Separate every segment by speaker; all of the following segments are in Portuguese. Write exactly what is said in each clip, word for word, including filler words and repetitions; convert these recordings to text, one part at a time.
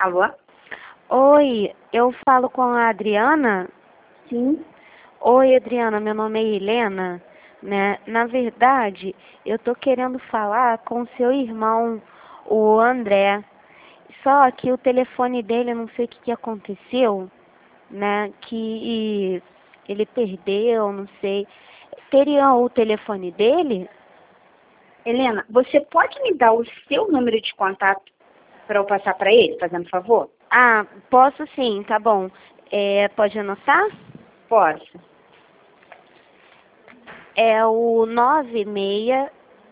Speaker 1: Alô?
Speaker 2: Oi, eu falo com a Adriana?
Speaker 1: Sim.
Speaker 2: Oi, Adriana, meu nome é Helena, né? Na verdade, eu tô querendo falar com o seu irmão, o André. Só que o telefone dele, eu não sei o que que aconteceu, né? Que ele perdeu, não sei. Teria o telefone dele?
Speaker 1: Helena, você pode me dar o seu número de contato para eu passar para ele, fazendo favor?
Speaker 2: Ah, posso sim, tá bom. É, pode anotar?
Speaker 1: Posso.
Speaker 2: É o nove seis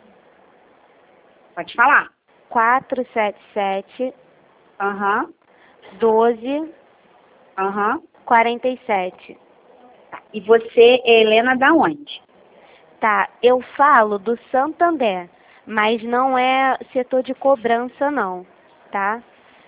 Speaker 1: Pode falar.
Speaker 2: quatro sete sete
Speaker 1: Aham.
Speaker 2: doze
Speaker 1: Aham.
Speaker 2: quarenta e sete.
Speaker 1: Tá. E você é Helena da onde?
Speaker 2: Tá, eu falo do Santander, mas não é setor de cobrança não, tá?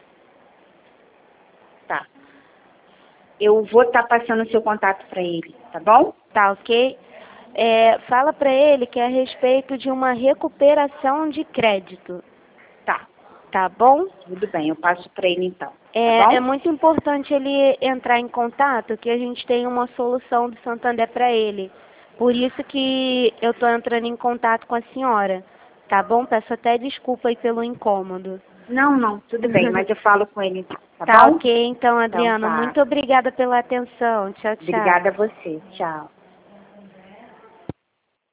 Speaker 1: Tá. Eu vou estar passando o seu contato para ele, tá bom?
Speaker 2: Tá, ok? É, fala pra ele que é a respeito de uma recuperação de crédito,
Speaker 1: Tá.
Speaker 2: tá bom?
Speaker 1: Tudo bem, eu passo para ele então, tá
Speaker 2: É, é
Speaker 1: bom?
Speaker 2: muito importante ele entrar em contato, que a gente tem uma solução do Santander para ele. Por isso que eu estou entrando em contato com a senhora, tá bom? Peço até desculpa aí pelo incômodo.
Speaker 1: Não, não, tudo bem, mas eu falo com ele então, tá
Speaker 2: Tá
Speaker 1: bom?
Speaker 2: ok, então,
Speaker 1: Então
Speaker 2: Adriana.
Speaker 1: tá.
Speaker 2: Muito obrigada pela atenção. Tchau, tchau.
Speaker 1: Obrigada a você. Tchau.